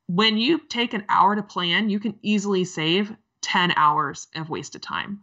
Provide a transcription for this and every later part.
when you take an hour to plan, you can easily save 10 hours of wasted time.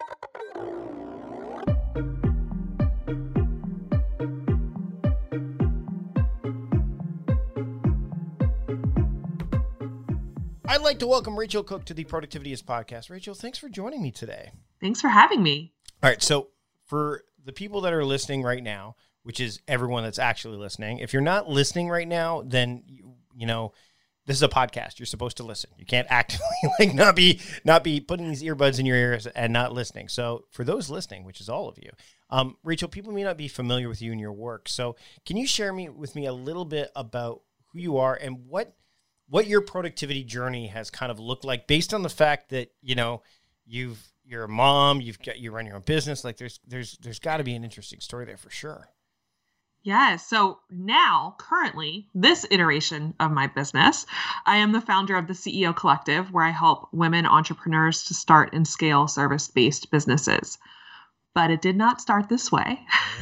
I'd like to welcome Rachel Cook to the Productivityist podcast. Rachel, thanks for joining me today. Thanks for having me. All right, so for the people that are listening right now, which is everyone that's actually listening, if you're not listening right now, then you know this is a podcast. You're supposed to listen. You can't actively not be putting these earbuds in your ears and not listening. So for those listening, which is all of you, Rachel, people may not be familiar with you and your work. So can you share with me a little bit about who you are and what your productivity journey has kind of looked like, based on the fact that you're a mom, you run your own business. Like there's got to be an interesting story there for sure. Yeah. So now, currently, this iteration of my business, I am the founder of the CEO Collective, where I help women entrepreneurs to start and scale service-based businesses. But it did not start this way.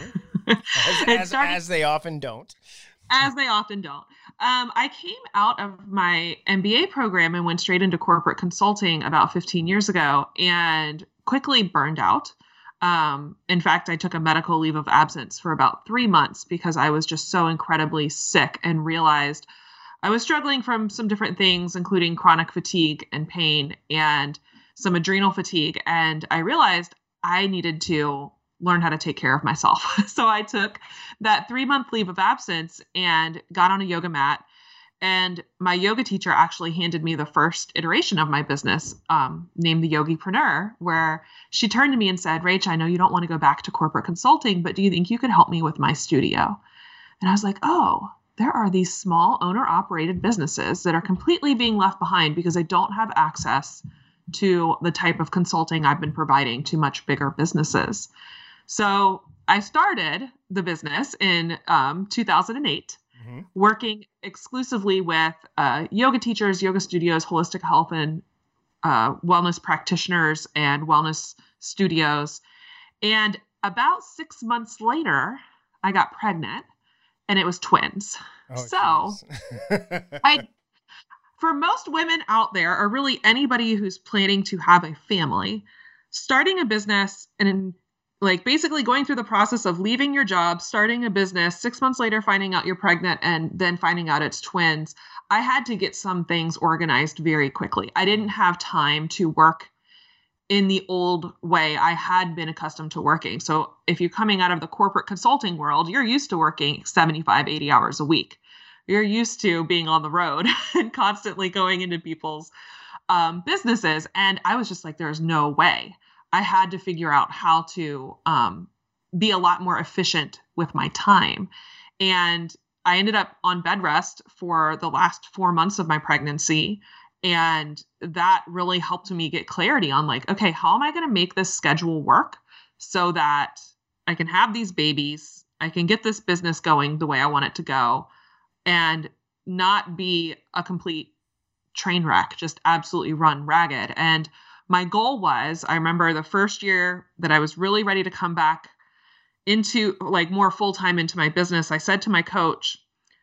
As they often don't. As they often don't. I came out of my MBA program and went straight into corporate consulting about 15 years ago and quickly burned out. In fact, I took a medical leave of absence for about 3 months because I was just so incredibly sick and realized I was struggling from some different things, including chronic fatigue and pain and some adrenal fatigue. And I realized I needed to learn how to take care of myself. So I took that 3-month leave of absence and got on a yoga mat. And my yoga teacher actually handed me the first iteration of my business, named the Yogipreneur, where she turned to me and said, Rach, I know you don't want to go back to corporate consulting, but do you think you could help me with my studio? And I was like, oh, there are these small owner-operated businesses that are completely being left behind because they don't have access to the type of consulting I've been providing to much bigger businesses. So I started the business in 2008. Working exclusively with yoga teachers, yoga studios, holistic health and wellness practitioners, and wellness studios. And about 6 months later, I got pregnant, and it was twins. For most women out there, or really anybody who's planning to have a family, starting a business and basically going through the process of leaving your job, starting a business, 6 months later, finding out you're pregnant, and then finding out it's twins. I had to get some things organized very quickly. I didn't have time to work in the old way I had been accustomed to working. So if you're coming out of the corporate consulting world, you're used to working 75, 80 hours a week. You're used to being on the road and constantly going into people's businesses. And I was just like, there's no way. I had to figure out how to be a lot more efficient with my time. And I ended up on bed rest for the last 4 months of my pregnancy. And that really helped me get clarity on okay, how am I going to make this schedule work so that I can have these babies, I can get this business going the way I want it to go, and not be a complete train wreck, just absolutely run ragged. And my goal was, I remember the first year that I was really ready to come back into more full-time into my business, I said to my coach,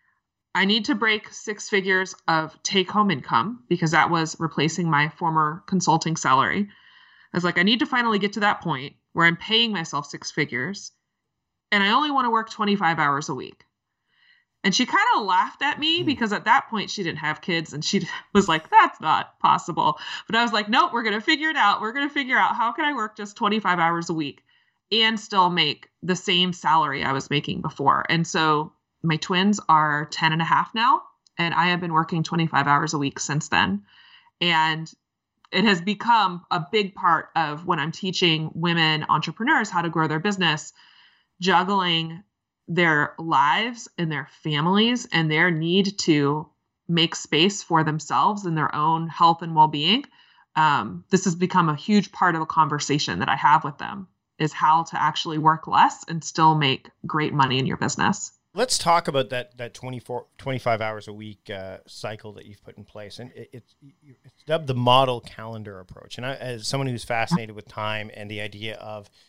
I need to break 6 figures of take-home income because that was replacing my former consulting salary. I was like, I need to finally get to that point where I'm paying myself 6 figures and I only want to work 25 hours a week. And she kind of laughed at me because at that point she didn't have kids and she was like, that's not possible. But I was like, nope, we're going to figure it out. We're going to figure out how can I work just 25 hours a week and still make the same salary I was making before. And so my twins are 10 and a half now, and I have been working 25 hours a week since then. And it has become a big part of when I'm teaching women entrepreneurs how to grow their business, juggling their lives and their families and their need to make space for themselves and their own health and well-being. This has become a huge part of a conversation that I have with them, is how to actually work less and still make great money in your business. Let's talk about that 25 hours a week cycle that you've put in place. And it's dubbed the model calendar approach. And I, as someone who's fascinated with time and the idea of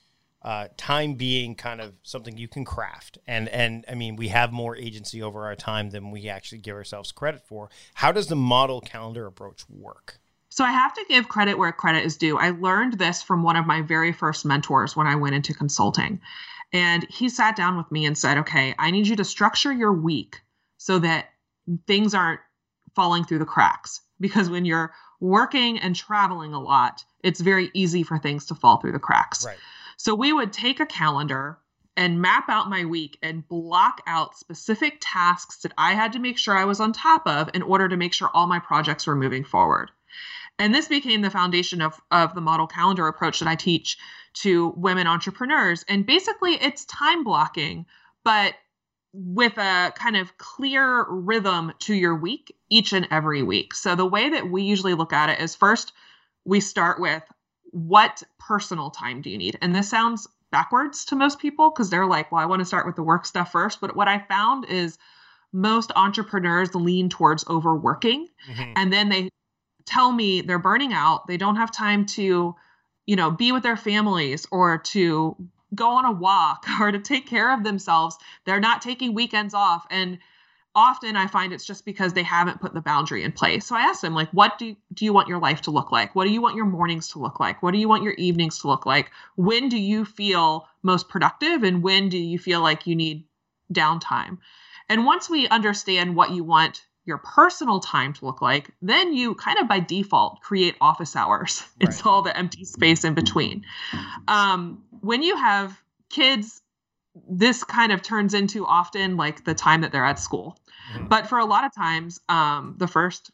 time being kind of something you can craft. And I mean, we have more agency over our time than we actually give ourselves credit for. How does the model calendar approach work? So I have to give credit where credit is due. I learned this from one of my very first mentors when I went into consulting. And he sat down with me and said, okay, I need you to structure your week so that things aren't falling through the cracks. Because when you're working and traveling a lot, it's very easy for things to fall through the cracks. Right. So we would take a calendar and map out my week and block out specific tasks that I had to make sure I was on top of in order to make sure all my projects were moving forward. And this became the foundation of the model calendar approach that I teach to women entrepreneurs. And basically it's time blocking, but with a kind of clear rhythm to your week each and every week. So the way that we usually look at it is, first, we start with, what personal time do you need? And this sounds backwards to most people because they're like, well, I want to start with the work stuff first. But what I found is most entrepreneurs lean towards overworking. And then they tell me they're burning out. They don't have time to, be with their families or to go on a walk or to take care of themselves. They're not taking weekends off. And often I find it's just because they haven't put the boundary in place. So I asked them, like, what do you want your life to look like? What do you want your mornings to look like? What do you want your evenings to look like? When do you feel most productive? And when do you feel like you need downtime? And once we understand what you want your personal time to look like, then you kind of by default create office hours. Right. It's all the empty space in between. When you have kids, this kind of turns into often like the time that they're at school. But for a lot of times, the first,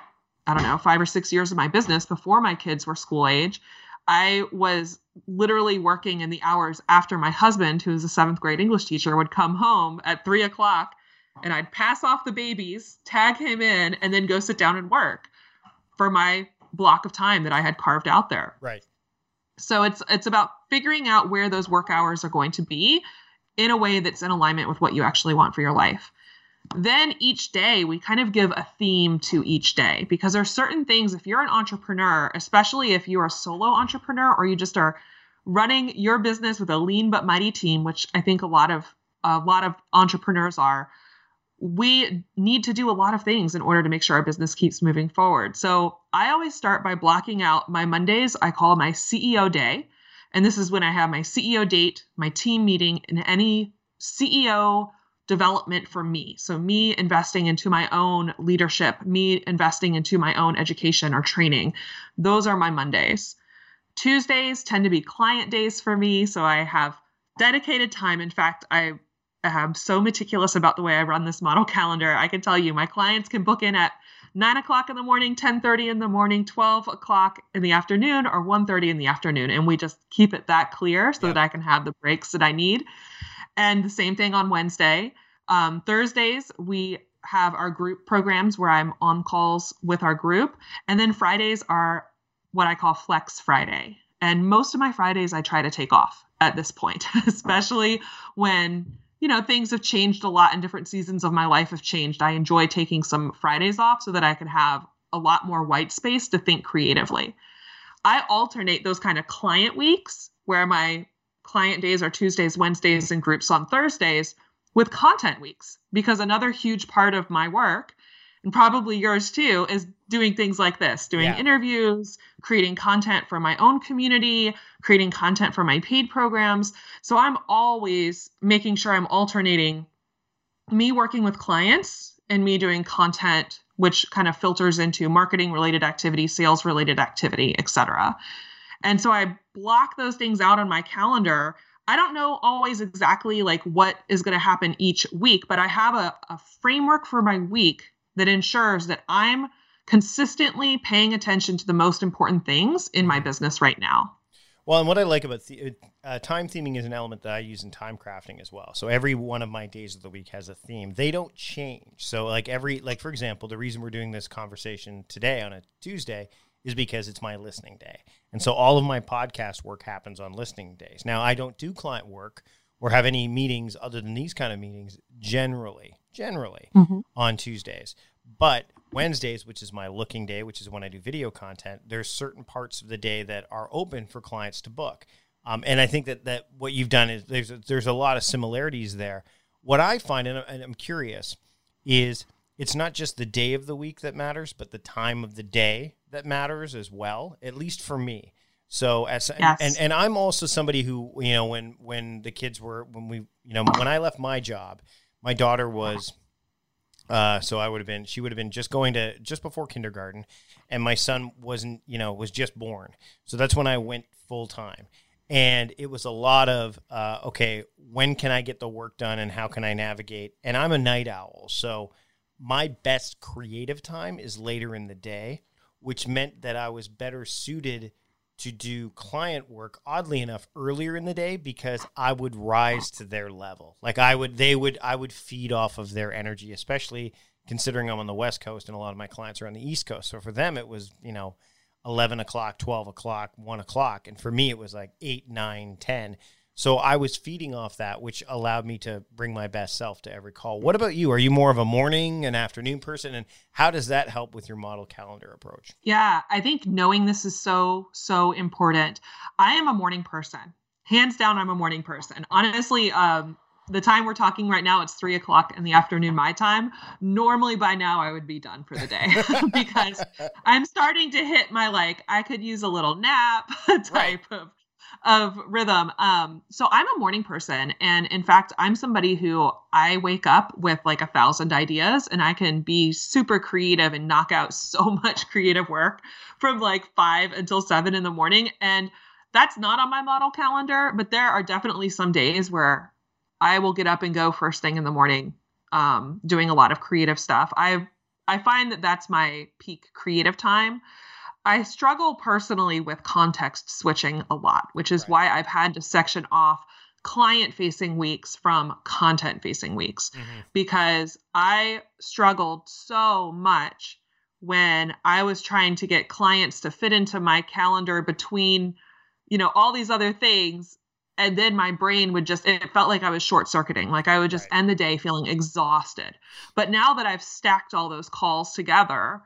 5 or 6 years of my business before my kids were school age, I was literally working in the hours after my husband, who was a 7th grade English teacher, would come home at 3:00. And I'd pass off the babies, tag him in, and then go sit down and work for my block of time that I had carved out there. Right. So it's about figuring out where those work hours are going to be in a way that's in alignment with what you actually want for your life. Then each day we kind of give a theme to each day, because there's certain things, if you're an entrepreneur, especially if you're a solo entrepreneur or you just are running your business with a lean but mighty team, which I think a lot of entrepreneurs are, we need to do a lot of things in order to make sure our business keeps moving forward. So I always start by blocking out my Mondays. I call my CEO day. And this is when I have my CEO date, my team meeting, and any CEO development for me. So me investing into my own leadership, me investing into my own education or training. Those are my Mondays. Tuesdays tend to be client days for me. So I have dedicated time. In fact, I'm so meticulous about the way I run this model calendar. I can tell you my clients can book in at 9:00 in the morning, 10:30 in the morning, 12:00 in the afternoon, or 1:30 in the afternoon. And we just keep it that clear so that I can have the breaks that I need. And the same thing on Wednesday. Thursdays, we have our group programs where I'm on calls with our group. And then Fridays are what I call Flex Friday. And most of my Fridays I try to take off at this point, especially when things have changed a lot and different seasons of my life have changed. I enjoy taking some Fridays off so that I can have a lot more white space to think creatively. I alternate those kind of client weeks where my client days are Tuesdays, Wednesdays, and groups on Thursdays with content weeks, because another huge part of my work, and probably yours too, is doing things like this, doing interviews, creating content for my own community, creating content for my paid programs. So I'm always making sure I'm alternating me working with clients and me doing content, which kind of filters into marketing related activity, sales related activity, etc. And so I block those things out on my calendar. I don't know always exactly like what is going to happen each week, but I have a framework for my week that ensures that I'm consistently paying attention to the most important things in my business right now. Well, and what I like about time theming is an element that I use in time crafting as well. So every one of my days of the week has a theme. They don't change. So for example, the reason we're doing this conversation today on a Tuesday is because it's my listening day. And so all of my podcast work happens on listening days. Now, I don't do client work or have any meetings other than these kind of meetings generally on Tuesdays. But Wednesdays, which is my looking day, which is when I do video content, there's certain parts of the day that are open for clients to book. And I think that what you've done is there's a lot of similarities there. What I find, and I'm curious, is it's not just the day of the week that matters, but the time of the day that matters as well, at least for me. So and I'm also somebody who, when the kids were, when I left my job, my daughter was, she would have been just before kindergarten, and my son was just born. So that's when I went full time. And it was a lot of, okay, when can I get the work done and how can I navigate? And I'm a night owl. So my best creative time is later in the day, which meant that I was better suited to do client work, oddly enough, earlier in the day, because I would rise to their level. Like I would feed off of their energy, especially considering I'm on the West Coast and a lot of my clients are on the East Coast. So for them, it was, 11 o'clock, 12 o'clock, 1 o'clock. And for me, it was like 8, 9, 10. So I was feeding off that, which allowed me to bring my best self to every call. What about you? Are you more of a morning and afternoon person? And how does that help with your model calendar approach? Yeah, I think knowing this is so, so important. I am a morning person. Hands down, I'm a morning person. Honestly, the time we're talking right now, it's 3 o'clock in the afternoon, my time. Normally by now I would be done for the day because I'm starting to hit my, I could use a little nap type of rhythm. So I'm a morning person. And in fact, I'm somebody who I wake up with 1,000 ideas, and I can be super creative and knock out so much creative work from 5 until 7 in the morning. And that's not on my model calendar, but there are definitely some days where I will get up and go first thing in the morning, doing a lot of creative stuff. I find that that's my peak creative time. I struggle personally with context switching a lot, which is why I've had to section off client-facing weeks from content-facing weeks, because I struggled so much when I was trying to get clients to fit into my calendar between, all these other things. And then my brain it felt like I was short circuiting. I would just end the day feeling exhausted. But now that I've stacked all those calls together,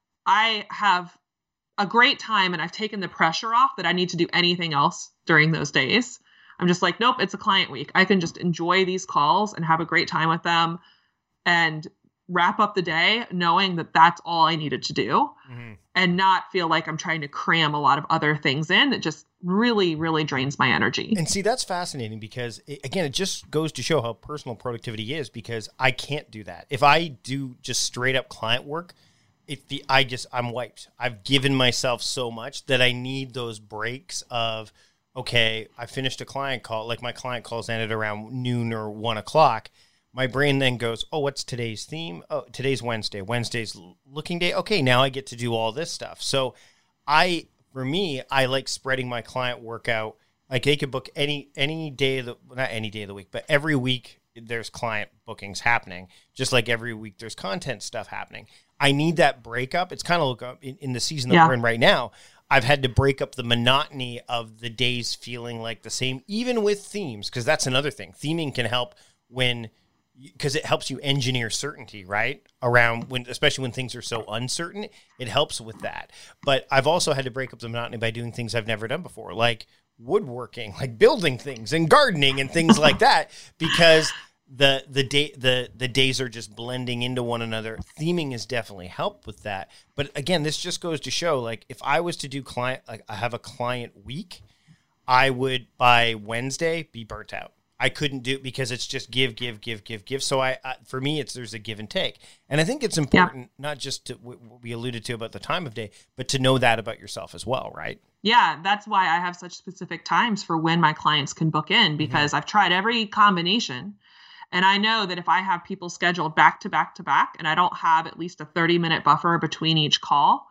I have a great time, and I've taken the pressure off that I need to do anything else during those days. I'm just nope, it's a client week. I can just enjoy these calls and have a great time with them and wrap up the day knowing that that's all I needed to do, and not feel like I'm trying to cram a lot of other things in that just really, really drains my energy. And see, that's fascinating because, it just goes to show how personal productivity is, because I can't do that. If I do just straight up client work, I'm wiped. I've given myself so much that I need those breaks of, okay, I finished a client call, my client calls ended around noon or 1 o'clock. My brain then goes, oh, what's today's theme? Oh, today's Wednesday. Wednesday's looking day. Okay, now I get to do all this stuff. So for me, I like spreading my client work out. They could book any day of not any day of the week, but every week there's client bookings happening. Just like every week there's content stuff happening. I need that breakup. It's kind of in the season that we're in right now. I've had to break up the monotony of the days feeling like the same, even with themes, because that's another thing. Theming can help because it helps you engineer certainty, right? Especially when things are so uncertain, it helps with that. But I've also had to break up the monotony by doing things I've never done before, like woodworking, like building things and gardening and things like that, because the days are just blending into one another. Theming has definitely helped with that. But again, this just goes to show, if I was to do I have a client week, I would by Wednesday be burnt out. I couldn't do it because it's just give. So for me, there's a give and take. And I think it's important, not just to what we alluded to about the time of day, but to know that about yourself as well, right? Yeah, that's why I have such specific times for when my clients can book in, because I've tried every combination. And I know that if I have people scheduled back to back to back, and I don't have at least a 30-minute buffer between each call,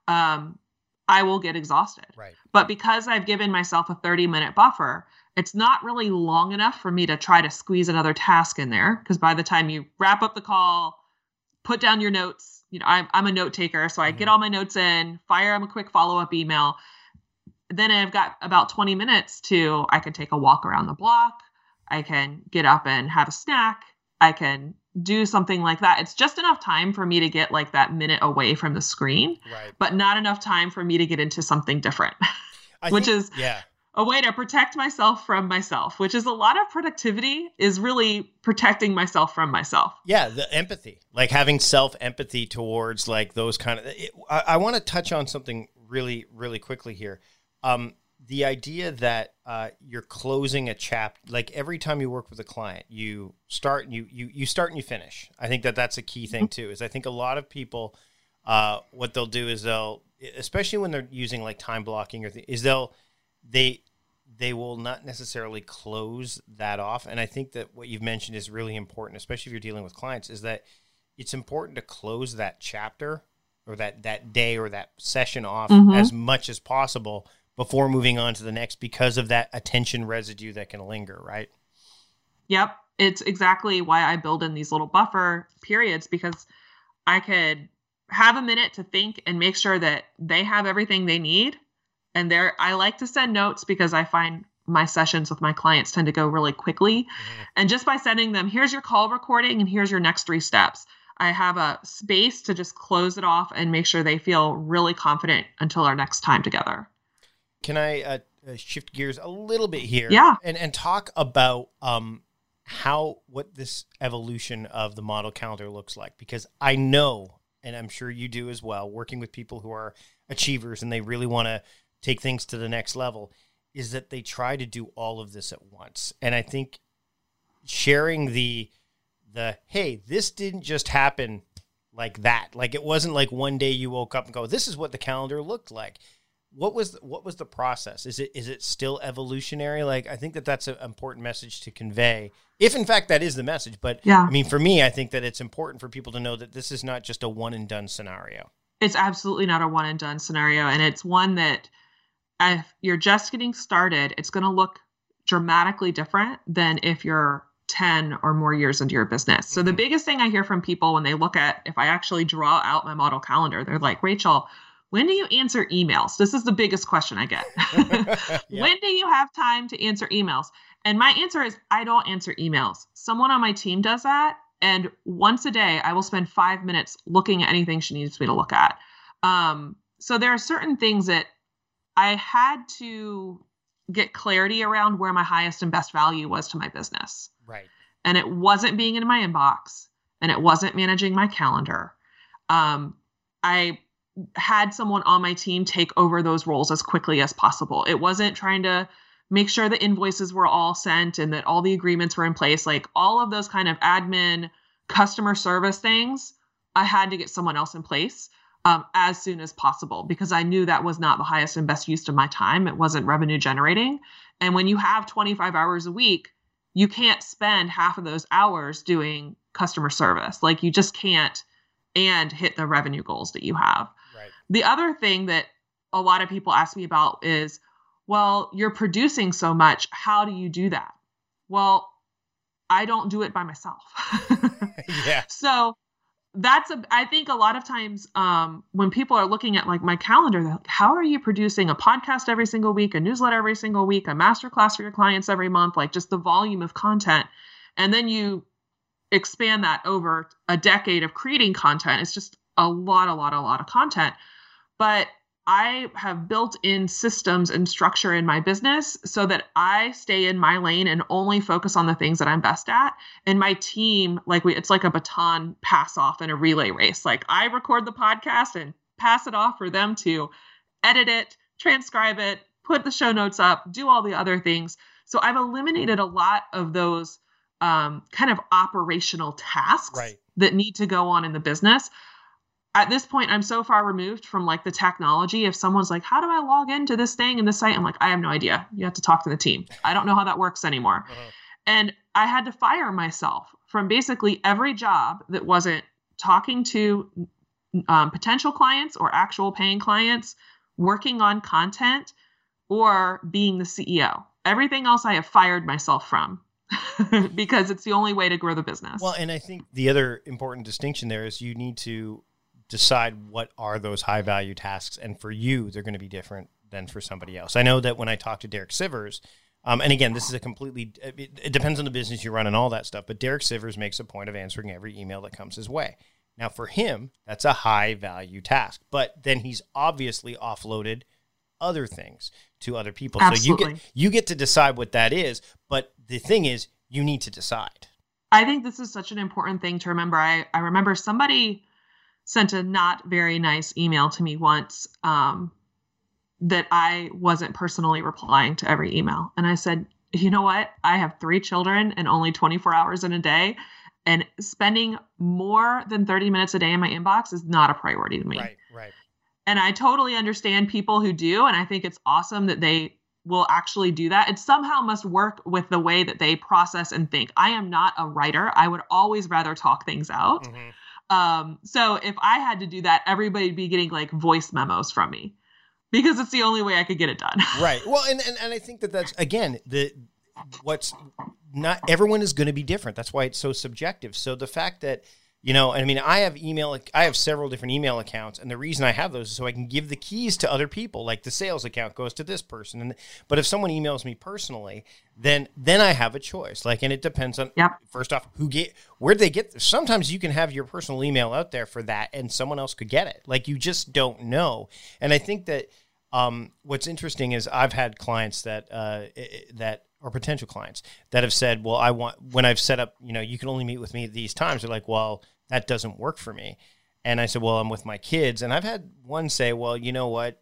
I will get exhausted. Right. But because I've given myself a 30-minute buffer, it's not really long enough for me to try to squeeze another task in there. Because by the time you wrap up the call, put down your notes, I'm a note taker. So I get all my notes in, fire them a quick follow-up email. Then I've got about 20 minutes I can take a walk around the block. I can get up and have a snack. I can do something like that. It's just enough time for me to get that minute away from the screen, but not enough time for me to get into something different, a way to protect myself from myself, which is a lot of productivity is really protecting myself from myself. Yeah, the empathy, like having self-empathy towards like those kind of, I want to touch on something really, really quickly here. The idea that you're closing a chapter, like every time you work with a client, you start and you start and you finish. I think that that's a key thing too, is I think a lot of people, what they'll do is especially when they're using like time blocking they will not necessarily close that off. And I think that what you've mentioned is really important, especially if you're dealing with clients, is that it's important to close that chapter or that day or that session off as much as possible before moving on to the next, because of that attention residue that can linger, right? Yep. It's exactly why I build in these little buffer periods, because I could have a minute to think and make sure that they have everything they need. And I like to send notes because I find my sessions with my clients tend to go really quickly. And just by sending them, here's your call recording and here's your next 3 steps, I have a space to just close it off and make sure they feel really confident until our next time together. Can I shift gears a little bit here? Yeah. And talk about what this evolution of the model calendar looks like, because I know, and I'm sure you do as well, working with people who are achievers and they really want to take things to the next level, is that they try to do all of this at once. And I think sharing the hey, this didn't just happen like that. Like it wasn't like one day you woke up and go, this is what the calendar looked like. What was the process? Is it still evolutionary? Like, I think that that's an important message to convey, if in fact that is the message. But yeah, I mean, for me, I think that it's important for people to know that this is not just a one and done scenario. It's absolutely not a one and done scenario. And it's one that if you're just getting started, it's going to look dramatically different than if you're 10 or more years into your business. So the biggest thing I hear from people when they look at, if I actually draw out my model calendar, they're like, Rachel, when do you answer emails? This is the biggest question I get. Yeah. When do you have time to answer emails? And my answer is, I don't answer emails. Someone on my team does that. And once a day, I will spend 5 minutes looking at anything she needs me to look at. So there are certain things that I had to get clarity around where my highest and best value was to my business. Right. And it wasn't being in my inbox, and it wasn't managing my calendar. I had someone on my team take over those roles as quickly as possible. It wasn't trying to make sure the invoices were all sent and that all the agreements were in place. Like all of those kind of admin, customer service things, I had to get someone else in place as soon as possible, because I knew that was not the highest and best use of my time. It wasn't revenue generating. And when you have 25 hours a week, you can't spend half of those hours doing customer service. Like you just can't and hit the revenue goals that you have. Right. The other thing that a lot of people ask me about is, well, you're producing so much. How do you do that? Well, I don't do it by myself. Yeah. So I think a lot of times when people are looking at like my calendar, they're like, how are you producing a podcast every single week, a newsletter every single week, a masterclass for your clients every month, like just the volume of content. And then you expand that over a decade of creating content. It's just a lot of content. But I have built in systems and structure in my business so that I stay in my lane and only focus on the things that I'm best at. And my team, it's like a baton pass off in a relay race. Like I record the podcast and pass it off for them to edit it, transcribe it, put the show notes up, do all the other things. So I've eliminated a lot of those kind of operational tasks that need to go on in the business. At this point, I'm so far removed from like the technology. If someone's like, how do I log into this thing and this site? I'm like, I have no idea. You have to talk to the team. I don't know how that works anymore. And I had to fire myself from basically every job that wasn't talking to potential clients or actual paying clients, working on content, or being the CEO. Everything else I have fired myself from. Because it's the only way to grow the business. Well, and I think the other important distinction there is you need to decide what are those high value tasks. And for you, they're going to be different than for somebody else. I know that when I talk to Derek Sivers, and again, this is it depends on the business you run and all that stuff, but Derek Sivers makes a point of answering every email that comes his way. Now for him, that's a high value task, but then he's obviously offloaded other things to other people. Absolutely. So you get to decide what that is. But the thing is, you need to decide. I think this is such an important thing to remember. I remember somebody sent a not very nice email to me once that I wasn't personally replying to every email. And I said, you know what? I have 3 children and only 24 hours in a day. And spending more than 30 minutes a day in my inbox is not a priority to me. Right. And I totally understand people who do. And I think it's awesome that they will actually do that. It somehow must work with the way that they process and think. I am not a writer. I would always rather talk things out. Mm-hmm. So if I had to do that, everybody would be getting like voice memos from me because it's the only way I could get it done. Right. Well, and I think that's, again, what's not everyone is going to be different. That's why it's so subjective. So the fact that, I mean, I have several different email accounts, and the reason I have those is so I can give the keys to other people. Like the sales account goes to this person, but if someone emails me personally, then I have a choice. Like, and it depends on first off where'd they get. Sometimes you can have your personal email out there for that, and someone else could get it. Like you just don't know. And I think that what's interesting is I've had clients that or potential clients that have said, well, when I've set up, you can only meet with me at these times. They're like, well, that doesn't work for me. And I said, well, I'm with my kids. And I've had one say, well, you know what?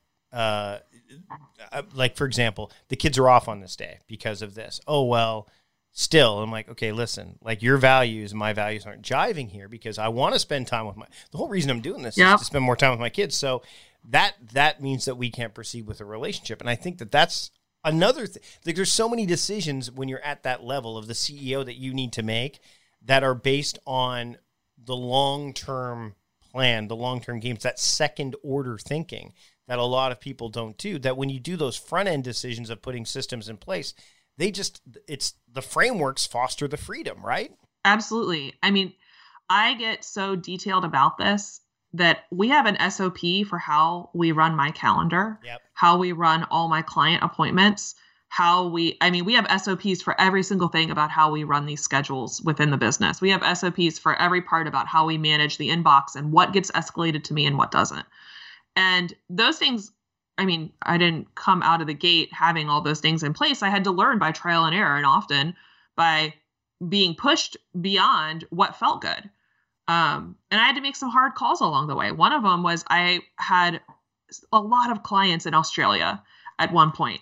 Like, for example, the kids are off on this day because of this. Oh, well, still, I'm like, okay, listen, like your values and my values aren't jiving here because I want to spend time with the whole reason I'm doing this is to spend more time with my kids. So that means that we can't proceed with a relationship. And I think that's another thing. Like there's so many decisions when you're at that level of the CEO that you need to make that are based on the long-term plan, the long-term games, that second order thinking that a lot of people don't do, that when you do those front-end decisions of putting systems in place, it's the frameworks foster the freedom, right? Absolutely. I mean, I get so detailed about this that we have an SOP for how we run my calendar, how we run all my client appointments, we have SOPs for every single thing about how we run these schedules within the business. We have SOPs for every part about how we manage the inbox and what gets escalated to me and what doesn't. And those things, I mean, I didn't come out of the gate having all those things in place. I had to learn by trial and error and often by being pushed beyond what felt good. And I had to make some hard calls along the way. One of them was I had a lot of clients in Australia at one point.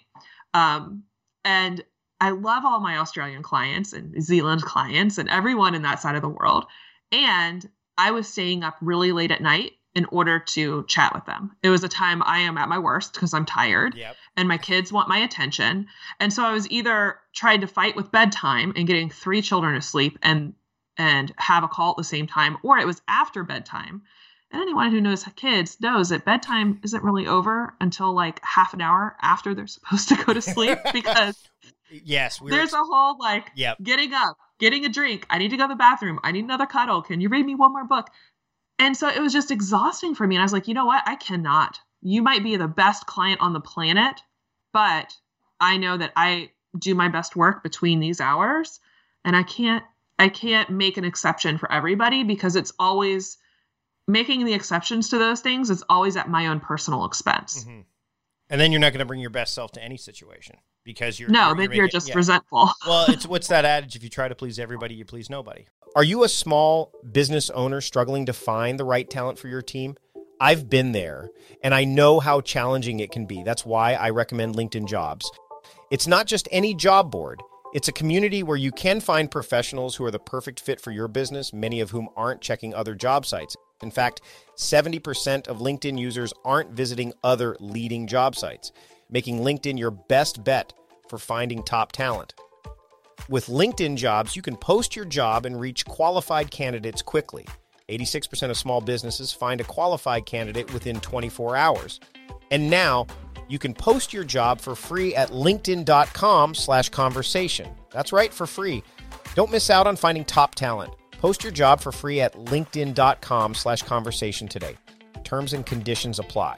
And I love all my Australian clients and New Zealand clients and everyone in that side of the world. And I was staying up really late at night in order to chat with them. It was a time I am at my worst because I'm tired and my kids want my attention. And so I was either trying to fight with bedtime and getting 3 children to sleep and have a call at the same time, or it was after bedtime. And anyone who knows kids knows that bedtime isn't really over until like half an hour after they're supposed to go to sleep because there's a whole getting up, getting a drink. I need to go to the bathroom. I need another cuddle. Can you read me one more book? And so it was just exhausting for me. And I was like, you know what? I cannot. You might be the best client on the planet, but I know that I do my best work between these hours, and I can't make an exception for everybody because it's always making the exceptions to those things. It's always at my own personal expense. Mm-hmm. And then you're not going to bring your best self to any situation because you're just resentful. Well, what's that adage? If you try to please everybody, you please nobody. Are you a small business owner struggling to find the right talent for your team? I've been there and I know how challenging it can be. That's why I recommend LinkedIn Jobs. It's not just any job board. It's a community where you can find professionals who are the perfect fit for your business, many of whom aren't checking other job sites. In fact, 70% of LinkedIn users aren't visiting other leading job sites, making LinkedIn your best bet for finding top talent. With LinkedIn Jobs, you can post your job and reach qualified candidates quickly. 86% of small businesses find a qualified candidate within 24 hours. And now, you can post your job for free at linkedin.com/conversation. That's right, for free. Don't miss out on finding top talent. Post your job for free at linkedin.com/conversation today. Terms and conditions apply.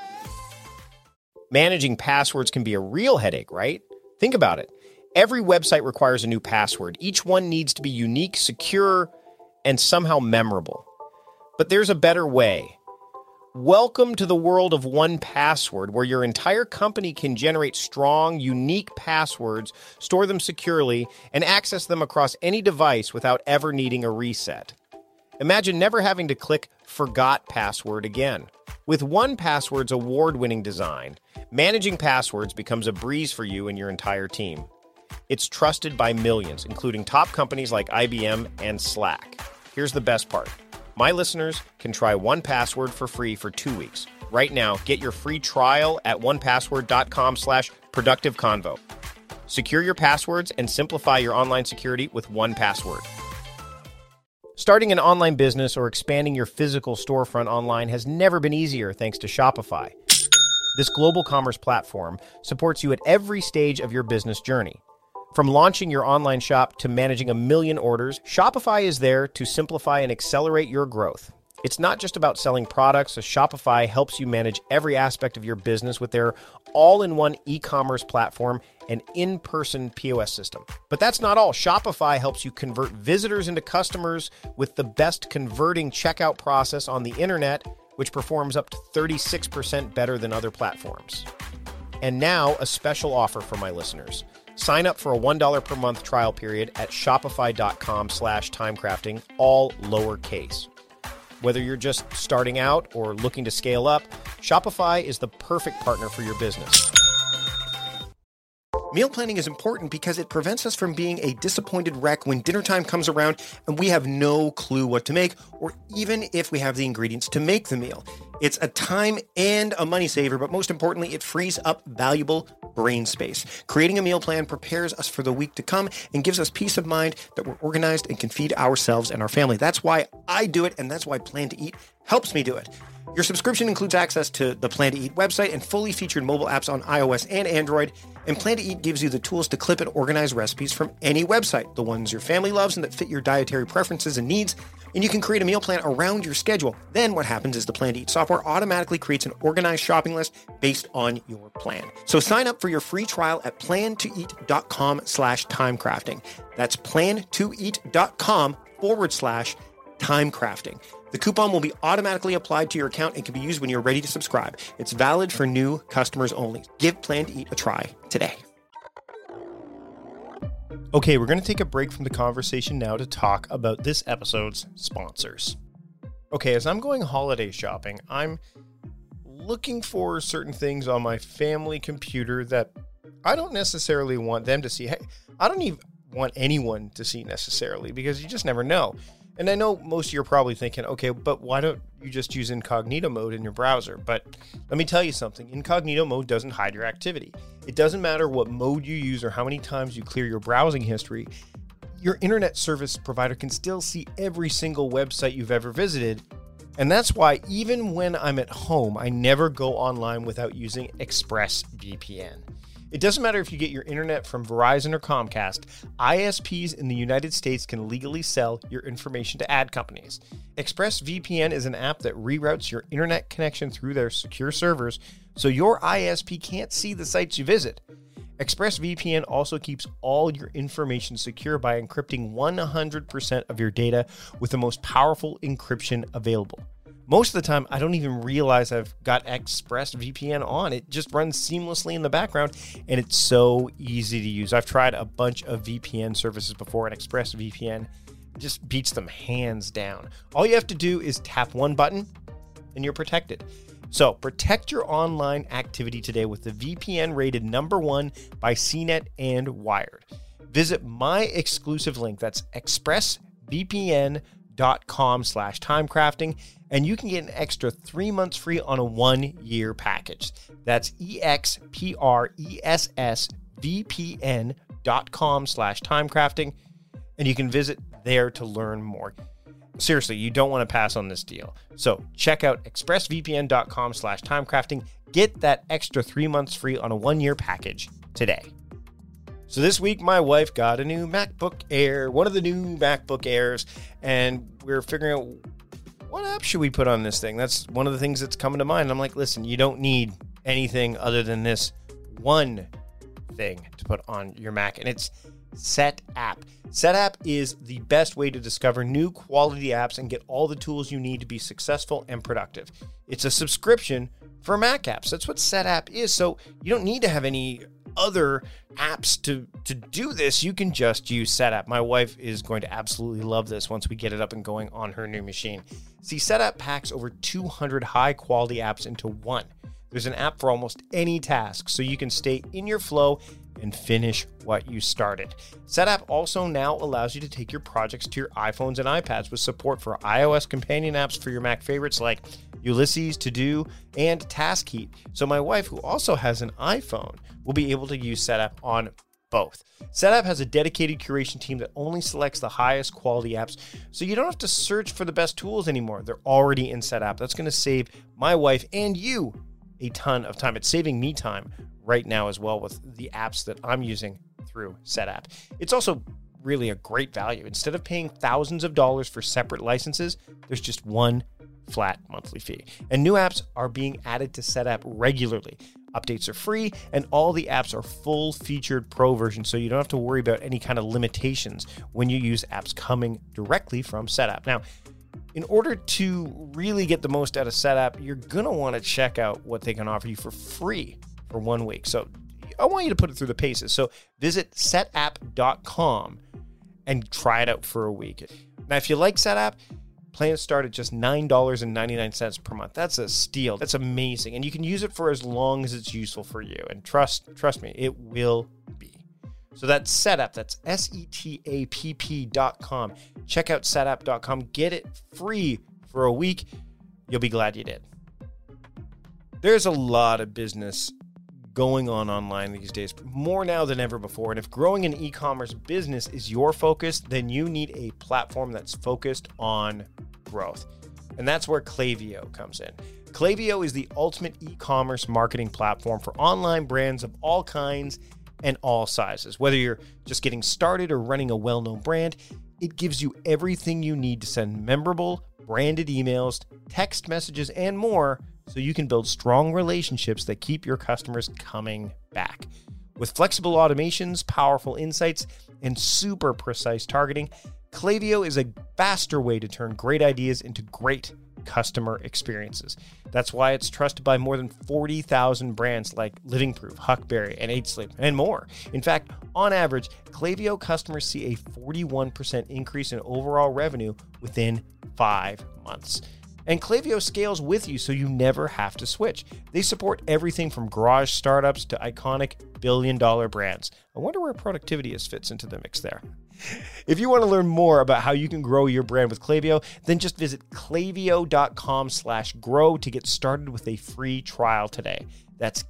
Managing passwords can be a real headache, right? Think about it. Every website requires a new password. Each one needs to be unique, secure, and somehow memorable. But there's a better way. Welcome to the world of 1Password, where your entire company can generate strong, unique passwords, store them securely, and access them across any device without ever needing a reset. Imagine never having to click Forgot Password again. With 1Password's award-winning design, managing passwords becomes a breeze for you and your entire team. It's trusted by millions, including top companies like IBM and Slack. Here's the best part. My listeners can try 1Password for free for 2 weeks. Right now, get your free trial at 1password.com/productiveconvo. Secure your passwords and simplify your online security with 1Password. Starting an online business or expanding your physical storefront online has never been easier thanks to Shopify. This global commerce platform supports you at every stage of your business journey. From launching your online shop to managing 1 million orders, Shopify is there to simplify and accelerate your growth. It's not just about selling products, so Shopify helps you manage every aspect of your business with their all-in-one e-commerce platform and in-person POS system. But that's not all. Shopify helps you convert visitors into customers with the best converting checkout process on the internet, which performs up to 36% better than other platforms. And now, a special offer for my listeners. Sign up for a $1 per month trial period at shopify.com/timecrafting, all lowercase. Whether you're just starting out or looking to scale up, Shopify is the perfect partner for your business. Meal planning is important because it prevents us from being a disappointed wreck when dinner time comes around and we have no clue what to make, or even if we have the ingredients to make the meal. It's a time and a money saver, but most importantly, it frees up valuable brain space. Creating a meal plan prepares us for the week to come and gives us peace of mind that we're organized and can feed ourselves and our family. That's why I do it, and that's why Plan to Eat helps me do it. Your subscription includes access to the Plan to Eat website and fully featured mobile apps on iOS and Android. And Plan to Eat gives you the tools to clip and organize recipes from any website, the ones your family loves and that fit your dietary preferences and needs. And you can create a meal plan around your schedule. Then what happens is the Plan to Eat software automatically creates an organized shopping list based on your plan. So sign up for your free trial at plantoeat.com/timecrafting. That's plantoeat.com/timecrafting. The coupon will be automatically applied to your account and can be used when you're ready to subscribe. It's valid for new customers only. Give Plan to Eat a try today. Okay, we're going to take a break from the conversation now to talk about this episode's sponsors. Okay, as I'm going holiday shopping, I'm looking for certain things on my family computer that I don't necessarily want them to see. Hey, I don't even want anyone to see necessarily, because you just never know. And I know most of you are probably thinking, okay, but why don't you just use incognito mode in your browser? But let me tell you something. Incognito mode doesn't hide your activity. It doesn't matter what mode you use or how many times you clear your browsing history. Your internet service provider can still see every single website you've ever visited. And that's why even when I'm at home, I never go online without using ExpressVPN. It doesn't matter if you get your internet from Verizon or Comcast, ISPs in the United States can legally sell your information to ad companies. ExpressVPN is an app that reroutes your internet connection through their secure servers so your ISP can't see the sites you visit. ExpressVPN also keeps all your information secure by encrypting 100% of your data with the most powerful encryption available. Most of the time, I don't even realize I've got ExpressVPN on. It just runs seamlessly in the background, and it's so easy to use. I've tried a bunch of VPN services before, and ExpressVPN just beats them hands down. All you have to do is tap one button, and you're protected. So protect your online activity today with the VPN rated #1 by CNET and Wired. Visit my exclusive link. That's expressvpn.com/timecrafting. And you can get an extra 3 months free on a 1-year package. That's expressvpn.com/timecrafting. And you can visit there to learn more. Seriously, you don't want to pass on this deal. So check out expressvpn.com/timecrafting. Get that extra 3 months free on a 1-year package today. So this week, my wife got a new MacBook Air, one of the new MacBook Airs, and we're figuring out, what app should we put on this thing? That's one of the things that's coming to mind. I'm like, listen, you don't need anything other than this one thing to put on your Mac. And it's SetApp. SetApp is the best way to discover new quality apps and get all the tools you need to be successful and productive. It's a subscription for Mac apps. That's what SetApp is. So you don't need to have any other apps to do this. You can just use SetApp. My wife is going to absolutely love this once we get it up and going on her new machine. See, SetApp packs over 200 high-quality apps into one. There's an app for almost any task, so you can stay in your flow and finish what you started. SetApp also now allows you to take your projects to your iPhones and iPads with support for iOS companion apps for your Mac favorites like Ulysses, To-Do, and TaskHeat. So my wife, who also has an iPhone, will be able to use SetApp on both. SetApp has a dedicated curation team that only selects the highest quality apps, so you don't have to search for the best tools anymore. They're already in SetApp. That's going to save my wife and you a ton of time. It's saving me time right now as well with the apps that I'm using through SetApp. It's also really a great value. Instead of paying thousands of dollars for separate licenses, there's just one flat monthly fee. And new apps are being added to SetApp regularly. Updates are free, and all the apps are full-featured pro versions, so you don't have to worry about any kind of limitations when you use apps coming directly from SetApp. Now, in order to really get the most out of SetApp, you're going to want to check out what they can offer you for free for 1 week. So I want you to put it through the paces. So visit setapp.com and try it out for a week. Now, if you like SetApp, plans start at just $9.99 per month. That's a steal. That's amazing. And you can use it for as long as it's useful for you. And trust me, it will be. So that's SetApp. That's SETAPP.com. Check out setapp.com. Get it free for a week. You'll be glad you did. There's a lot of business going on online these days, more now than ever before. And if growing an e-commerce business is your focus, then you need a platform that's focused on growth. And that's where Klaviyo comes in. Klaviyo is the ultimate e-commerce marketing platform for online brands of all kinds and all sizes. Whether you're just getting started or running a well-known brand, it gives you everything you need to send memorable, branded emails, text messages, and more, so you can build strong relationships that keep your customers coming back. With flexible automations, powerful insights, and super precise targeting, Klaviyo is a faster way to turn great ideas into great customer experiences. That's why it's trusted by more than 40,000 brands like Living Proof, Huckberry, and 8 Sleep, and more. In fact, on average, Klaviyo customers see a 41% increase in overall revenue within 5 months. And Klaviyo scales with you so you never have to switch. They support everything from garage startups to iconic billion-dollar brands. I wonder where Productivityist fits into the mix there. If you want to learn more about how you can grow your brand with Klaviyo, then just visit klaviyo.com/grow to get started with a free trial today. That's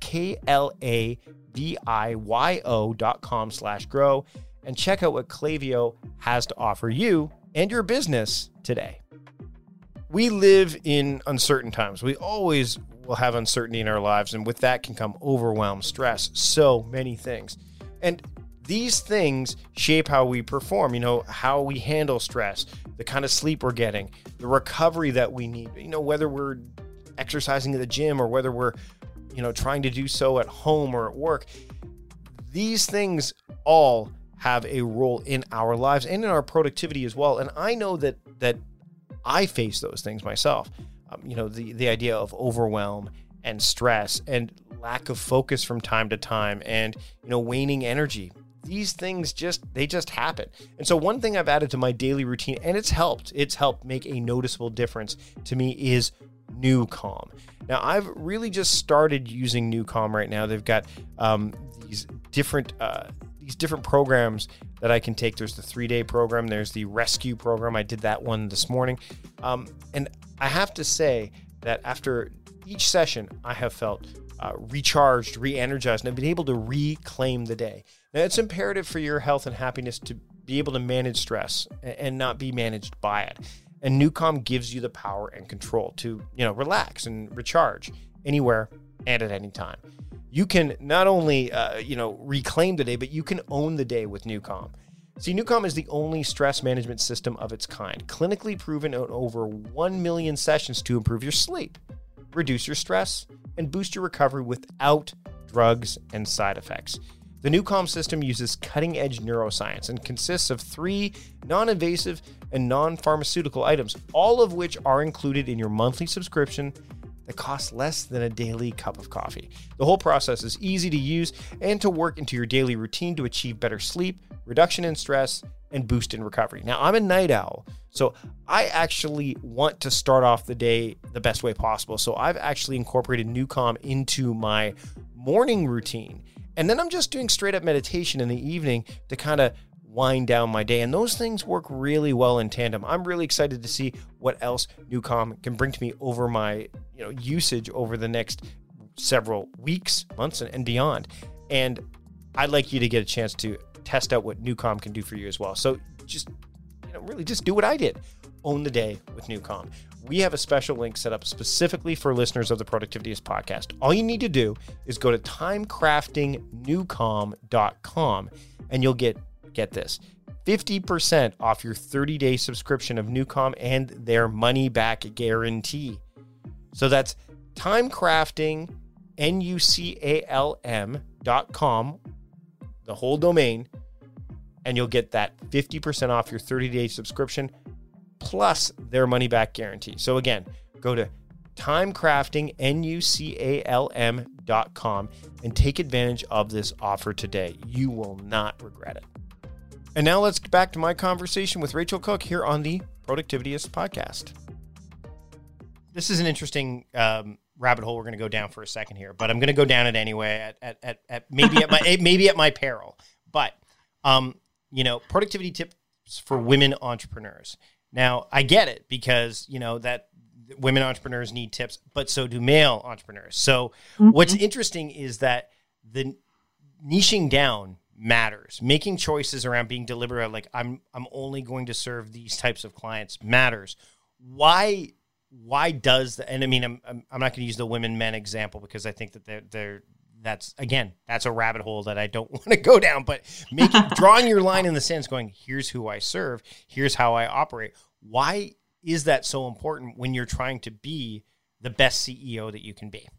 klaviyo.com/grow, and check out what Klaviyo has to offer you and your business today. We live in uncertain times. We always will have uncertainty in our lives, and with that can come overwhelm, stress, so many things. And these things shape how we perform, how we handle stress, the kind of sleep we're getting, the recovery that we need, whether we're exercising at the gym or whether we're, trying to do so at home or at work. These things all have a role in our lives and in our productivity as well. And I know that I face those things myself. The idea of overwhelm and stress and lack of focus from time to time and, waning energy. These things just happen. And so one thing I've added to my daily routine, and it's helped make a noticeable difference to me, is NewCalm. Now, I've really just started using NewCalm right now. They've got these different programs that I can take. There's the 3-day program. There's the rescue program. I did that one this morning. And I have to say that after each session, I have felt recharged, re-energized, and I've been able to reclaim the day. Now, it's imperative for your health and happiness to be able to manage stress and not be managed by it. And NewCalm gives you the power and control to, relax and recharge anywhere and at any time. You can not only, reclaim the day, but you can own the day with NewCalm. See, NewCalm is the only stress management system of its kind, clinically proven in over 1 million sessions to improve your sleep, reduce your stress, and boost your recovery without drugs and side effects. The Newcom system uses cutting-edge neuroscience and consists of 3 non-invasive and non-pharmaceutical items, all of which are included in your monthly subscription that costs less than a daily cup of coffee. The whole process is easy to use and to work into your daily routine to achieve better sleep, reduction in stress, and boost in recovery. Now, I'm a night owl, so I actually want to start off the day the best way possible. So I've actually incorporated Newcom into my morning routine. And then I'm just doing straight up meditation in the evening to kind of wind down my day. And those things work really well in tandem. I'm really excited to see what else Newcom can bring to me over my usage over the next several weeks, months, and beyond. And I'd like you to get a chance to test out what Newcom can do for you as well. So just really just do what I did. Own the day with Newcom. We have a special link set up specifically for listeners of the Productivityist podcast. All you need to do is go to timecraftingnewcom.com and you'll get this, 50% off your 30-day subscription of Newcom and their money-back guarantee. So that's timecraftingnewcom.com, the whole domain, and you'll get that 50% off your 30-day subscription plus their money-back guarantee. So again, go to timecraftingnewcom.com and take advantage of this offer today. You will not regret it. And now let's get back to my conversation with Rachel Cook here on the Productivityist podcast. This is an interesting rabbit hole we're going to go down for a second here, but I'm going to go down it anyway at maybe at my peril. But productivity tips for women entrepreneurs. Now, I get it because, that women entrepreneurs need tips, but so do male entrepreneurs. So what's interesting is that the niching down matters. Making choices around being deliberate, like I'm only going to serve these types of clients, matters. Why does that? And I mean, I'm not going to use the women-men example because I think that that's a rabbit hole that I don't want to go down, but drawing your line in the sand, going, here's who I serve, here's how I operate. Why is that so important when you're trying to be the best CEO that you can be?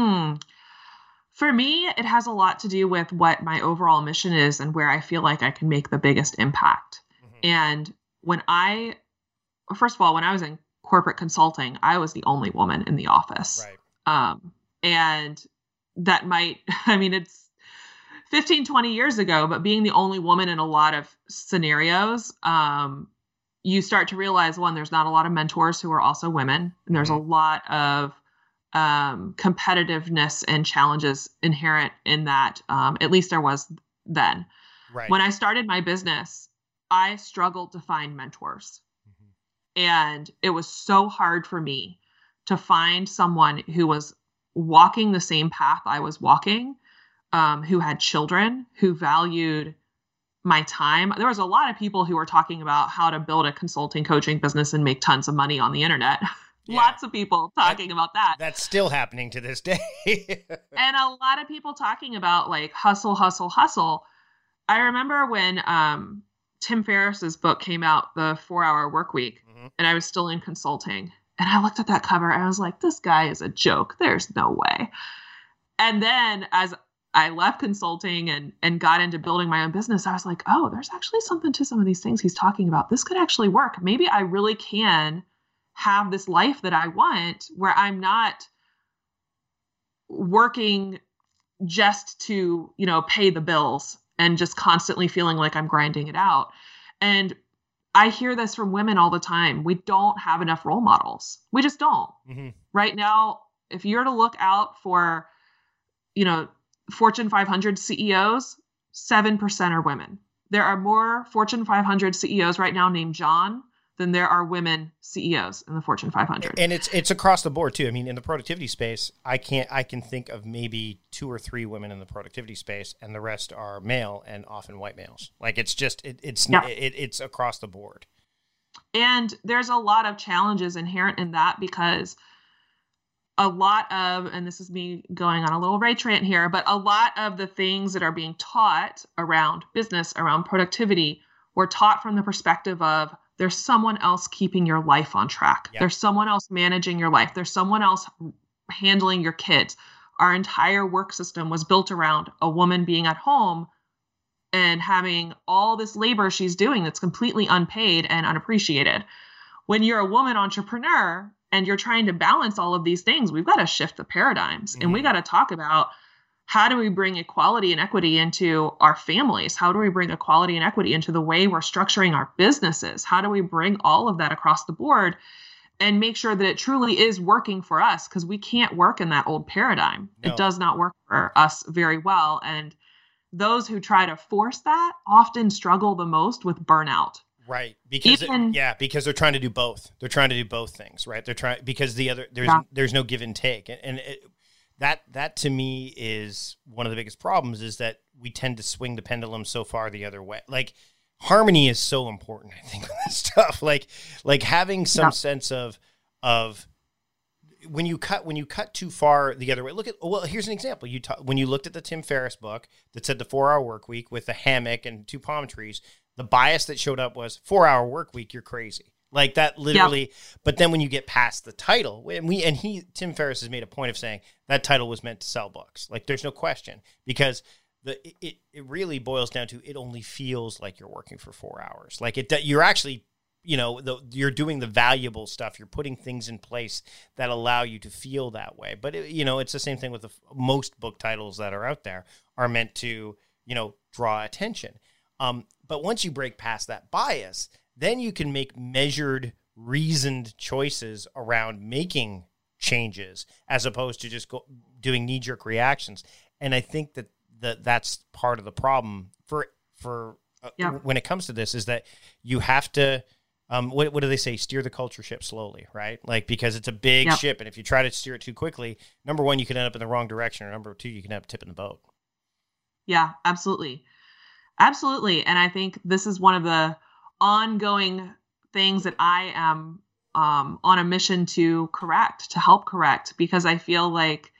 For me, it has a lot to do with what my overall mission is and where I feel like I can make the biggest impact. And when I was in corporate consulting, I was the only woman in the office. Right. And that it's 15, 20 years ago, but being the only woman in a lot of scenarios, you start to realize, one, there's not a lot of mentors who are also women. And there's a lot of competitiveness and challenges inherent in that. At least there was then. Right. When I started my business, I struggled to find mentors. And it was so hard for me to find someone who was walking the same path I was walking, who had children, who valued my time. There was a lot of people who were talking about how to build a consulting coaching business and make tons of money on the internet. Yeah. Lots of people talking about that. That's still happening to this day. And a lot of people talking about like hustle, hustle, hustle. I remember when Tim Ferriss's book came out, The 4-Hour Workweek, and I was still in consulting. And I looked at that cover and I was like, this guy is a joke. There's no way. And then as I left consulting and got into building my own business, I was like, oh, there's actually something to some of these things he's talking about. This could actually work. Maybe I really can have this life that I want where I'm not working just to, pay the bills and just constantly feeling like I'm grinding it out. And I hear this from women all the time. We don't have enough role models. We just don't. Right now, if you're to look out for, Fortune 500 CEOs, 7% are women. There are more Fortune 500 CEOs right now named John than there are women CEOs in the Fortune 500. And it's across the board too. I mean, in the productivity space, I can think of maybe 2 or 3 women in the productivity space, and the rest are male and often white males. Like it's across the board. And there's a lot of challenges inherent in that because a lot of, and this is me going on a little rage rant here, but a lot of the things that are being taught around business, around productivity, were taught from the perspective of there's someone else keeping your life on track. Yep. There's someone else managing your life. There's someone else handling your kids. our entire work system was built around a woman being at home and having all this labor she's doing that's completely unpaid and unappreciated. When you're a woman entrepreneur and you're trying to balance all of these things, we've got to shift the paradigms and we got to talk about how do we bring equality and equity into our families? How do we bring equality and equity into the way we're structuring our businesses? How do we bring all of that across the board and make sure that it truly is working for us? Because we can't work in that old paradigm. No. It does not work for us very well. And those who try to force that often struggle the most with burnout. Right. Because because they're trying to do both. They're trying to do both things, right? They're trying, because there's no give and take. And that to me is one of the biggest problems, is that we tend to swing the pendulum so far the other way. Like, harmony is so important, I think, with this stuff. Like having some sense of when you cut too far the other way. Here's an example. When you looked at the Tim Ferriss book that said the 4-hour work week with a hammock and 2 palm trees, the bias that showed up was 4-hour work week. You're crazy. Like that literally. Yep. But then when you get past the title, Tim Ferriss has made a point of saying that title was meant to sell books. Like, there's no question, because it really boils down to, it only feels like you're working for 4 hours. Like you're actually, you're doing the valuable stuff. You're putting things in place that allow you to feel that way. But it's the same thing with most book titles that are out there are meant to, draw attention. But once you break past that bias, then you can make measured, reasoned choices around making changes, as opposed to just doing knee-jerk reactions. And I think that's part of the problem for when it comes to this, is that you have to, what do they say? Steer the culture ship slowly, right? Like, because it's a big ship, and if you try to steer it too quickly, number one, you can end up in the wrong direction, or number two, you can end up tipping the boat. Yeah, absolutely. Absolutely. And I think this is one of the ongoing things that I am on a mission to help correct, because I feel like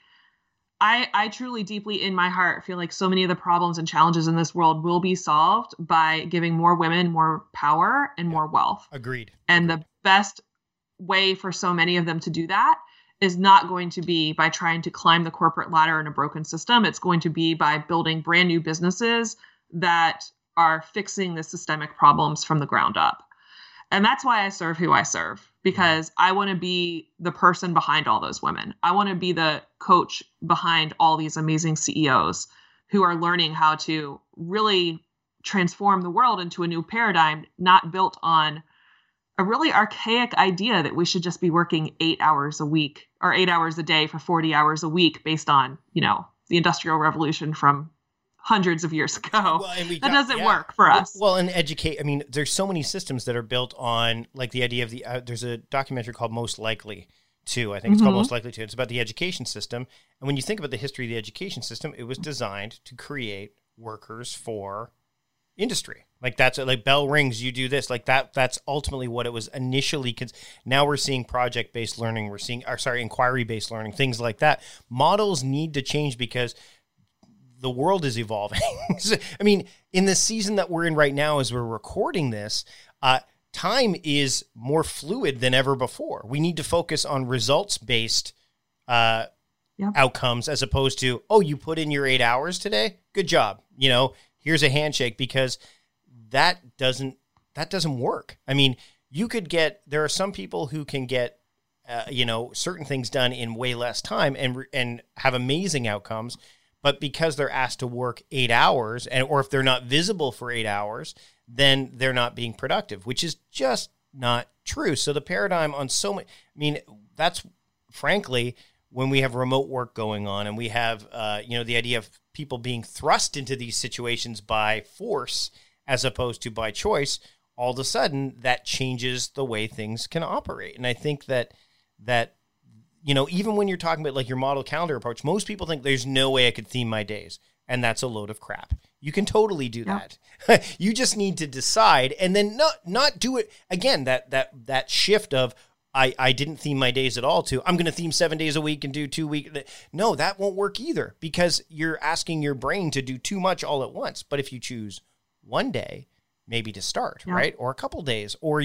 I truly, deeply in my heart, feel like so many of the problems and challenges in this world will be solved by giving more women more power and more wealth. Agreed. And the best way for so many of them to do that is not going to be by trying to climb the corporate ladder in a broken system. It's going to be by building brand new businesses that are fixing the systemic problems from the ground up. And that's why I serve who I serve, because I want to be the person behind all those women. I want to be the coach behind all these amazing CEOs who are learning how to really transform the world into a new paradigm, not built on a really archaic idea that we should just be working 8 hours a week or 8 hours a day for 40 hours a week based on, the Industrial Revolution from hundreds of years ago. Well, that doesn't work for us. Well, and there's so many systems that are built on, like, the idea of there's a documentary called Most Likely To. I think it's called Most Likely To. It's about the education system. And when you think about the history of the education system, it was designed to create workers for industry. Like, that's like bell rings, you do this, like that's ultimately what it was initially. Now we're seeing project-based learning. We're seeing, inquiry-based learning, things like that. Models need to change because the world is evolving. In the season that we're in right now, as we're recording this, time is more fluid than ever before. We need to focus on results-based outcomes, as opposed to, you put in your 8 hours today, good job. Here's a handshake, because that doesn't work. There are some people who can get, certain things done in way less time and have amazing outcomes. But because they're asked to work 8 hours, or if they're not visible for 8 hours, then they're not being productive, which is just not true. So the paradigm on that's frankly, when we have remote work going on, and we have, the idea of people being thrust into these situations by force as opposed to by choice, all of a sudden that changes the way things can operate. And I think that even when you're talking about, like, your model calendar approach, most people think there's no way I could theme my days. And that's a load of crap. You can totally do that. You just need to decide, and then not do it again. That shift of, I didn't theme my days at all, to I'm going to theme 7 days a week and do 2 weeks. No, that won't work either, because you're asking your brain to do too much all at once. But if you choose one day, maybe to start, right? Or a couple days, or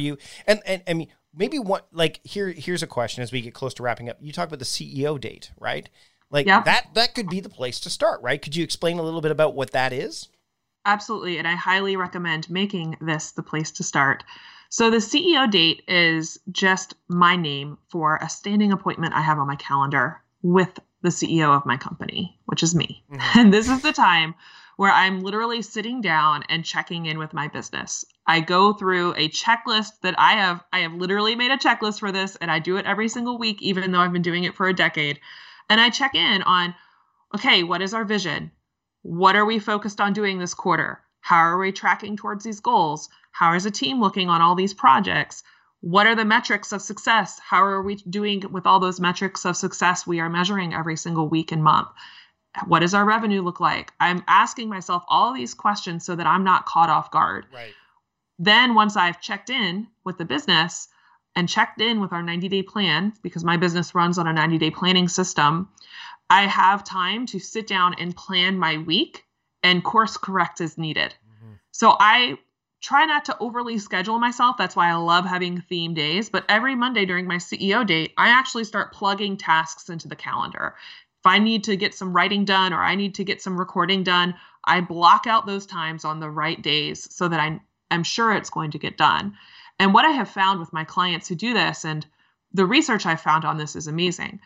maybe one, like, here's a question as we get close to wrapping up. You talk about the CEO date, right? Like Yep. that could be the place to start, right? Could you explain a little bit about what that is? Absolutely. And I highly recommend making this the place to start. So the CEO date is just my name for a standing appointment I have on my calendar with the CEO of my company, which is me. Mm-hmm. And this is the time where I'm literally sitting down and checking in with my business. I go through a checklist that I have literally made a checklist for this, and I do it every single week, even though I've been doing it for a decade. And I check in on, okay, what is our vision? What are we focused on doing this quarter? How are we tracking towards these goals? How is the team looking on all these projects? What are the metrics of success? How are we doing with all those metrics of success we are measuring every single week and month? What does our revenue look like? I'm asking myself all these questions so that I'm not caught off guard. Right. Then once I've checked in with the business and checked in with our 90-day plan, because my business runs on a 90-day planning system, I have time to sit down and plan my week and course correct as needed. Mm-hmm. So I try not to overly schedule myself. That's why I love having theme days. But every Monday during my CEO date, I actually start plugging tasks into the calendar. If I need to get some writing done or I need to get some recording done, I block out those times on the right days so that I'm sure it's going to get done. And what I have found with my clients who do this, and the research I found on this is amazing.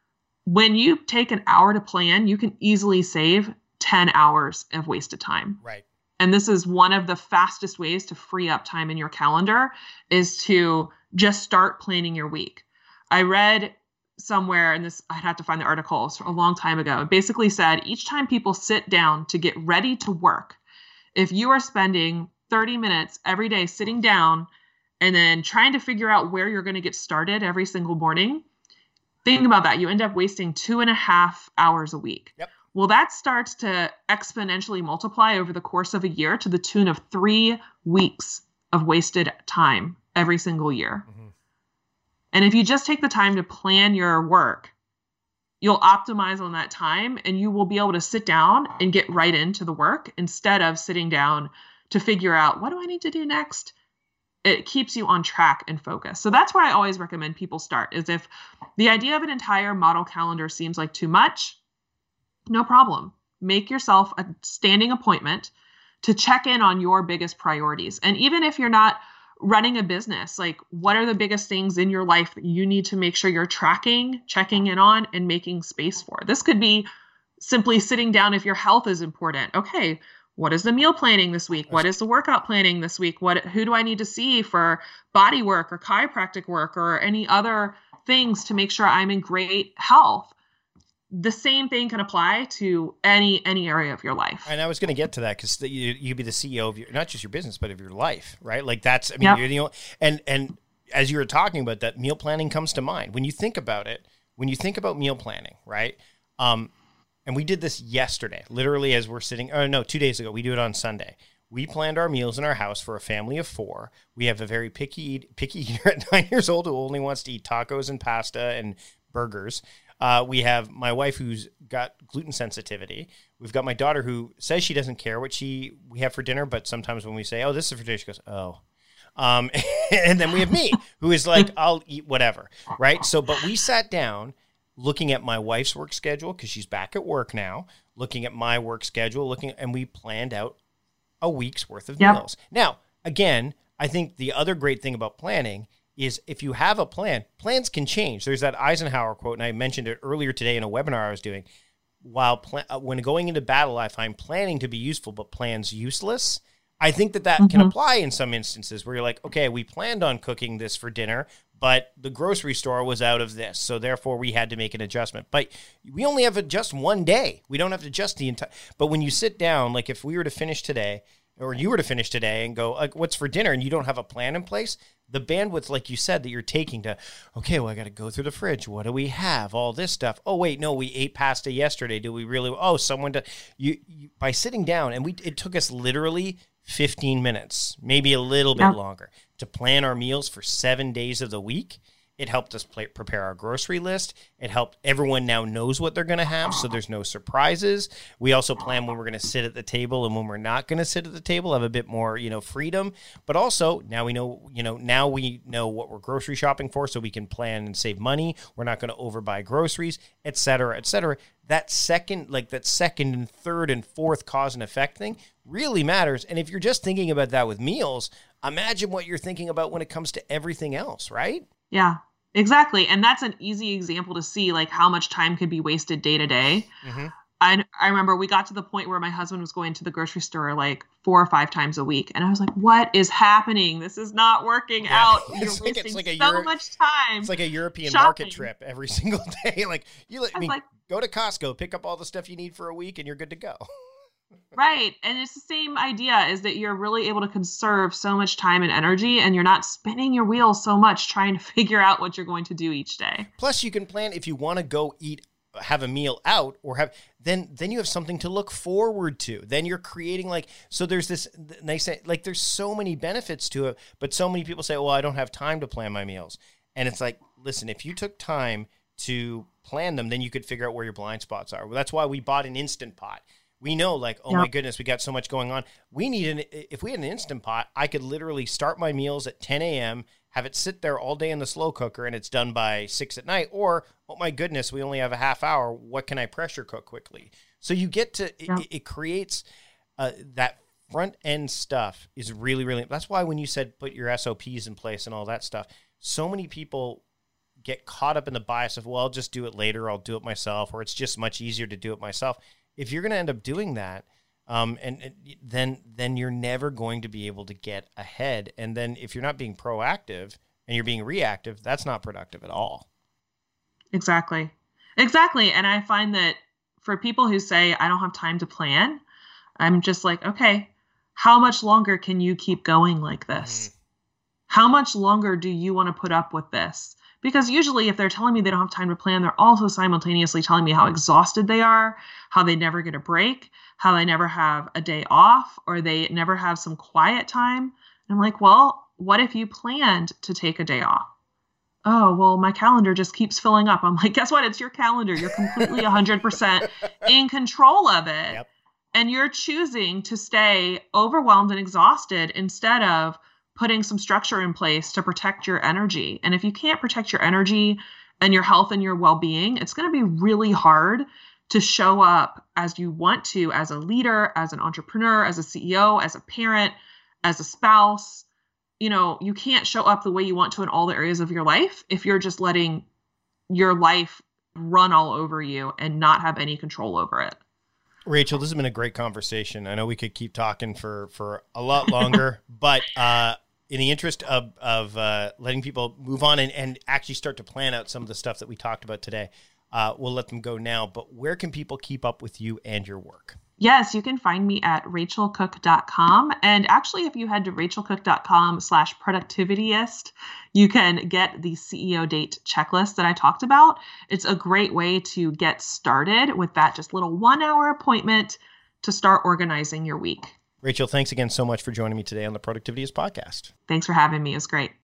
When you take an hour to plan, you can easily save 10 hours of wasted time. Right. And this is one of the fastest ways to free up time in your calendar is to just start planning your week. I read somewhere, and this, I'd have to find the article a long time ago, it basically said each time people sit down to get ready to work, if you are spending 30 minutes every day sitting down and then trying to figure out where you're going to get started every single morning, think about that. You end up wasting 2.5 hours a week. Yep. Well, that starts to exponentially multiply over the course of a year to the tune of 3 weeks of wasted time every single year. Mm-hmm. And if you just take the time to plan your work, you'll optimize on that time and you will be able to sit down and get right into the work instead of sitting down to figure out, what do I need to do next? It keeps you on track and focused. So that's where I always recommend people start, is if the idea of an entire model calendar seems like too much, no problem. Make yourself a standing appointment to check in on your biggest priorities. And even if you're not running a business, like what are the biggest things in your life that you need to make sure you're tracking, checking in on, and making space for? This could be simply sitting down if your health is important. Okay, what is the meal planning this week? What is the workout planning this week? Who do I need to see for body work or chiropractic work or any other things to make sure I'm in great health? The same thing can apply to any area of your life. And I was going to get to that because you'd be the CEO of not just your business, but of your life, right? Like that's, I mean, yep. You're and as you were talking about that, meal planning comes to mind. When you think about it, when you think about meal planning, right? And we did this yesterday, literally as we're sitting, 2 days ago, we do it on Sunday. We planned our meals in our house for a family of 4. We have a very picky eater at 9 years old who only wants to eat tacos and pasta and burgers. We have my wife who's got gluten sensitivity. We've got my daughter who says she doesn't care what we have for dinner, but sometimes when we say, oh, this is for dinner, she goes, oh. And then we have me who is like, I'll eat whatever, right? So, but we sat down looking at my wife's work schedule because she's back at work now, looking at my work schedule, and we planned out a week's worth of meals. Now, again, I think the other great thing about planning is if you have a plan, plans can change. There's that Eisenhower quote, and I mentioned it earlier today in a webinar I was doing. When going into battle, I find planning to be useful, but plans useless. I think that can apply in some instances where you're like, okay, we planned on cooking this for dinner, but the grocery store was out of this, so therefore we had to make an adjustment. But we only have just one day. We don't have to adjust the entire. But when you sit down, like if we were to finish today, or you were to finish today and go, like, what's for dinner, and you don't have a plan in place, the bandwidth, like you said, that you're taking to, okay, well, I got to go through the fridge. What do we have? All this stuff. Oh, wait, no, we ate pasta yesterday. Do we really? Oh, someone you by sitting down, and it took us literally 15 minutes, maybe a little bit longer, to plan our meals for 7 days of the week. It helped us prepare our grocery list. It helped everyone now knows what they're going to have, so there's no surprises. We also plan when we're going to sit at the table and when we're not going to sit at the table, have a bit more, freedom. But also now we know, now we know what we're grocery shopping for, so we can plan and save money. We're not going to overbuy groceries, et cetera, et cetera. That second and third and fourth cause and effect thing really matters. And if you're just thinking about that with meals, imagine what you're thinking about when it comes to everything else, right? Yeah, exactly. And that's an easy example to see like how much time could be wasted day to day. Mm-hmm. I remember we got to the point where my husband was going to the grocery store like 4 or 5 times a week. And I was like, what is happening? This is not working out. You're wasting so much time. It's like a European market trip every single day. Like go to Costco, pick up all the stuff you need for a week and you're good to go. Right. And it's the same idea, is that you're really able to conserve so much time and energy, and you're not spinning your wheels so much trying to figure out what you're going to do each day. Plus, you can plan if you want to go have a meal out or then you have something to look forward to. Then you're creating so there's this nice, there's so many benefits to it, but so many people say, well, I don't have time to plan my meals. And it's like, listen, if you took time to plan them, then you could figure out where your blind spots are. Well, that's why we bought an Instant Pot. We know my goodness, we got so much going on. If we had an Instant Pot, I could literally start my meals at 10 a.m., have it sit there all day in the slow cooker, and it's done by 6 at night. Or, oh my goodness, we only have a half hour. What can I pressure cook quickly? So you get to, it creates that front end stuff is really, really, that's why when you said put your SOPs in place and all that stuff, so many people get caught up in the bias of, well, I'll just do it later. I'll do it myself, or it's just much easier to do it myself. If you're going to end up doing that, then you're never going to be able to get ahead. And then if you're not being proactive and you're being reactive, that's not productive at all. Exactly. And I find that for people who say, I don't have time to plan, I'm just like, okay, how much longer can you keep going like this? How much longer do you want to put up with this? Because usually if they're telling me they don't have time to plan, they're also simultaneously telling me how exhausted they are, how they never get a break, how they never have a day off, or they never have some quiet time. And I'm like, well, what if you planned to take a day off? Oh, well, my calendar just keeps filling up. I'm like, guess what? It's your calendar. You're completely 100% in control of it. Yep. And you're choosing to stay overwhelmed and exhausted instead of putting some structure in place to protect your energy. And if you can't protect your energy and your health and your well-being, it's going to be really hard to show up as you want to, as a leader, as an entrepreneur, as a CEO, as a parent, as a spouse. You can't show up the way you want to in all the areas of your life if you're just letting your life run all over you and not have any control over it. Rachel, this has been a great conversation. I know we could keep talking for a lot longer, but in the interest of letting people move on and actually start to plan out some of the stuff that we talked about today, we'll let them go now. But where can people keep up with you and your work? Yes, you can find me at rachelcook.com. And actually, if you head to rachelcook.com/productivityist, you can get the CEO date checklist that I talked about. It's a great way to get started with that just little 1-hour appointment to start organizing your week. Rachel, thanks again so much for joining me today on the Productivityist podcast. Thanks for having me. It was great.